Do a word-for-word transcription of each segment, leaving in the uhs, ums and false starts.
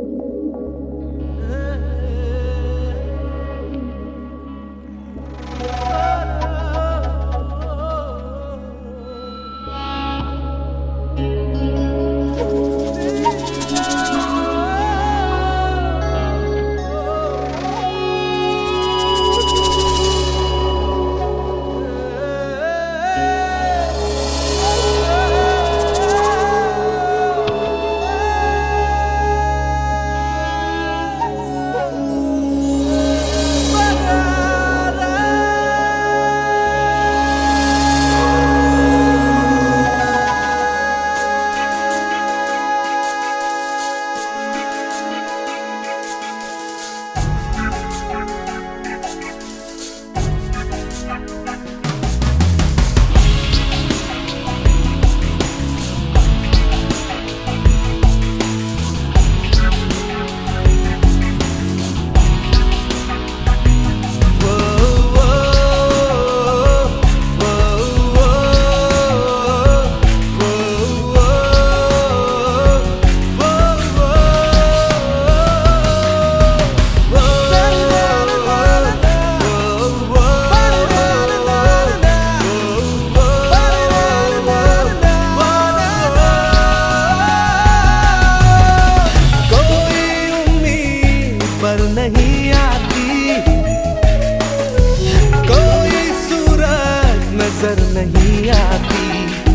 नजर नहीं आती,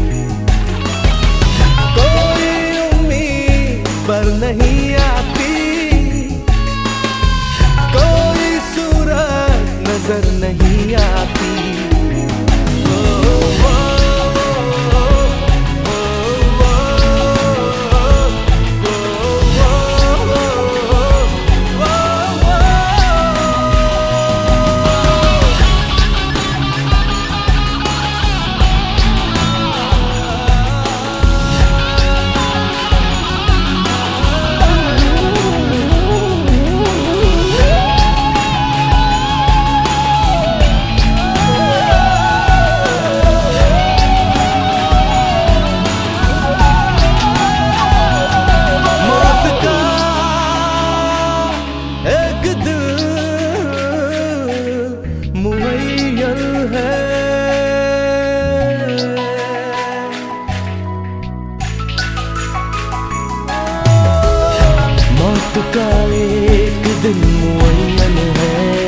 कोई उम्मीद पर नहीं आती, कोई सूरत नजर नहीं आती। मौत का एक दिन मुअय्यन है,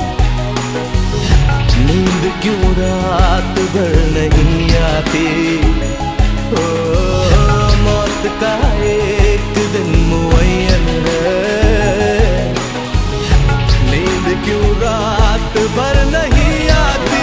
नींद क्यों रात भर नहीं आती। ओ, मौत का एक दिन मुअय्यन है, नींद क्यों रात भर नहीं आती।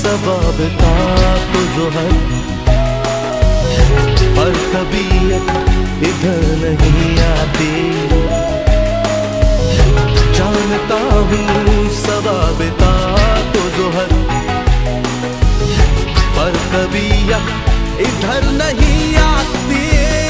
सवाबता तो जोहर, पर तबीयत इधर नहीं आती। जानता हूँ सवाबता तो जोहर, पर तबीयत इधर नहीं आती।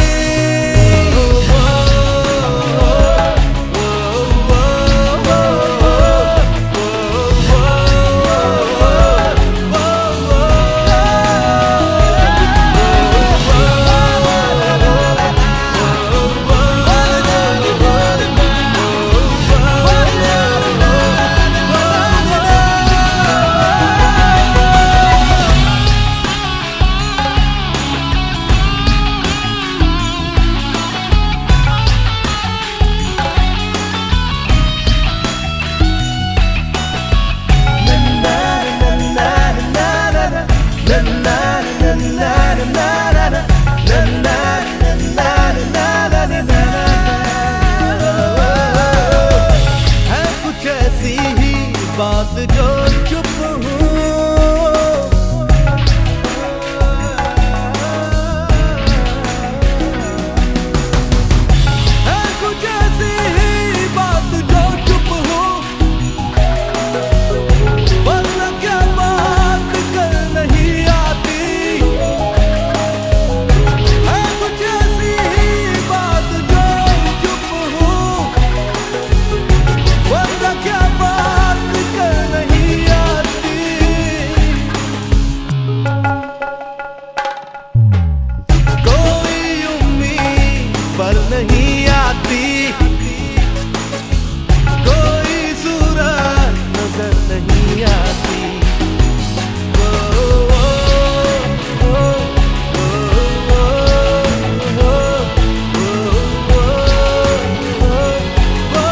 है कुछ ऐसी ही बात जो चुप हूँ, है कुछ ऐसी ही बात जो चुप हूँ, वरना क्या बात कर नहीं आती। है कुछ ऐसी ही बात जो चुप हूँ, वरना क्या बात कर नहीं आती। कोई उम्मीद पर नहीं आती, कोई सूरत नजर नहीं आती। ओ, ओ, ओ, ओ, ओ, ओ, ओ, ओ,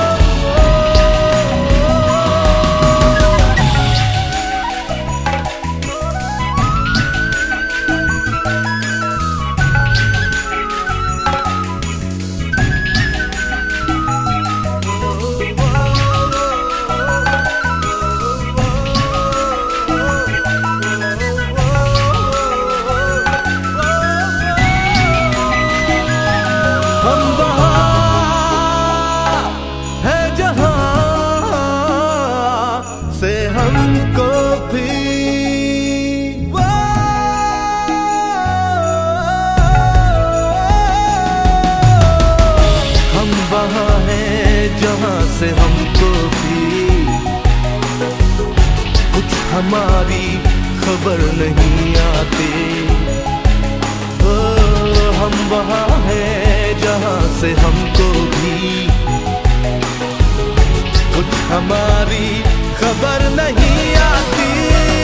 हम वहाँ है जहाँ से हमको भी वो हम वहाँ है जहाँ से हमको भी कुछ हमारी खबर नहीं आती। ओ, हम वहाँ है जहाँ से हमको भी कुछ हमारी खबर नहीं आती।